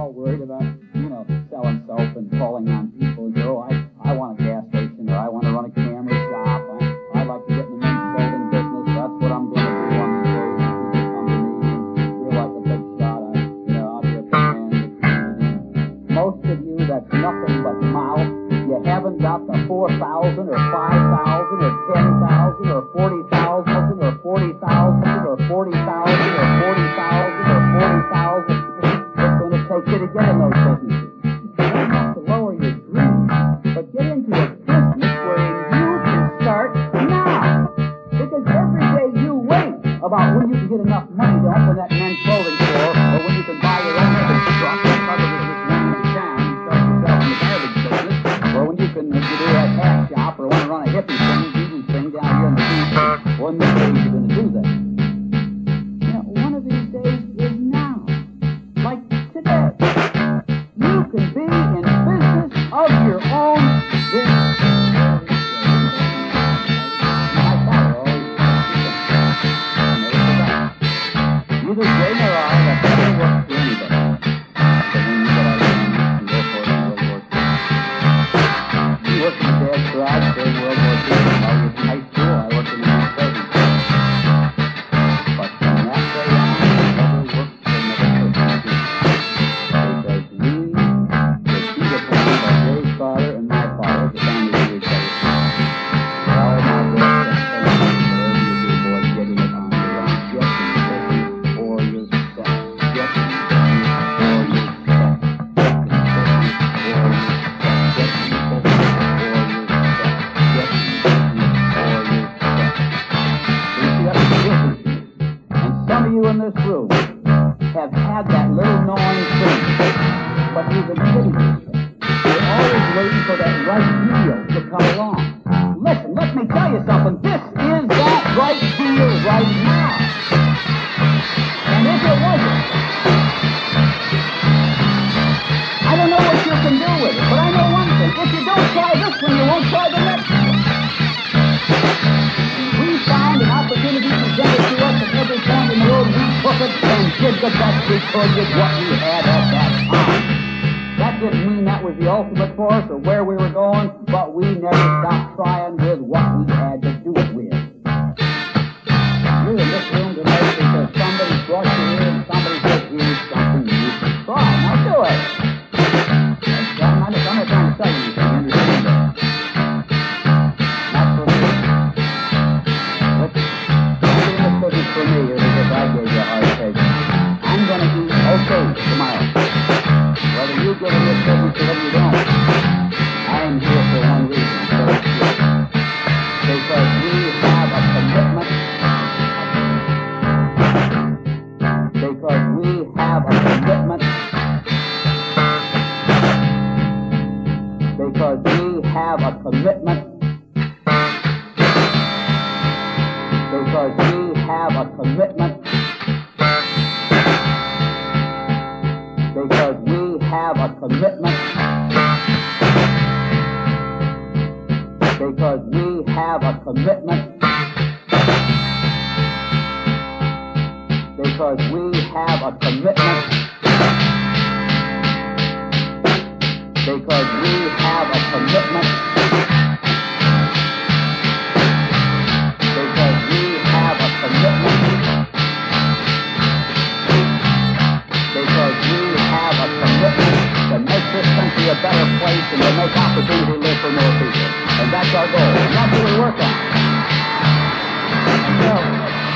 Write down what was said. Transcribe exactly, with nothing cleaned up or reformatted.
all worried about, you know, selling soap and calling on people. You know, I, I want a gas station, or I want to run a camera shop. I, I'd like to get in the men's building business. That's what I'm going to do on these days. People come to me and feel like a big shot. I, you know, I'll be a big man in the community. Most of you, that's nothing but mouth. You haven't got the four thousand or five thousand or ten thousand or forty thousand or forty thousand or forty thousand or forty thousand or forty thousand. It's going to take you to get in those businesses. You don't have to lower your dreams, but get into a business where you can start now. Because every day you wait about when you can get enough money to open that men's clothing store, or when you can buy your own garbage truck and cover it with one in town and start yourself in the garbage business, or when you can, if you do that hat shop or want to run a hippie thing, Jesus thing down here in the beach, one of these days you're going to do that. You know, one of these days is now. Like today. You can be in business of your own business. My father always never forgot. Neither Jane or I have ever worked for anybody. But when you get out of the you go for it in World War Two. You worked in the dad's garage during World War Two. When I was in high school, I worked in the men's clothing store. But from that day on, I never worked for another person. Because we were keyed upon by Jay's father and my father, the family of each other. All my work and family, whatever you do, boy, getting it on your own. Get in the business for yourself. Get in the business for yourself. Get in the business for yourself. Get in the business for yourself. Get in the business for yourself. You see, that's the difference. And some of you in this room have had that little gnawing thing, but you've been kidding yourself. You're always waiting for that right deal to come along. Listen, let me tell you something. This is that right deal right now. And if it wasn't, I don't know what you can do with it, but I know one thing. If you don't try this one, you won't try the next one. We found an opportunity presented to us at every point in the road. We took it and did the best we could with what we had at that time. That didn't mean that was the ultimate for us or where we were going, but we never stopped trying with what we had to do it with. You're in this room tonight because somebody brought you here and somebody said, here's something you can try. Now do it. I'm not, I'm not trying to tell you anything. You understand that? Not for me. Let's don't be in this business for me or because I gave you a hard take. I'm going to eat okay tomorrow. Whether you get in this business or whether you don't, I'm here for one reason. So it's here. Because we have a commitment. Because we have a commitment. Because we have a commitment. Because we have a commitment. Because we have a commitment. Because we have a commitment. Because we have a commitment. Because we have a commitment. Because we have a commitment. Because we have a commitment to make this country a better place and to make opportunity live for more people. And that's our goal. And that's what we work on. Until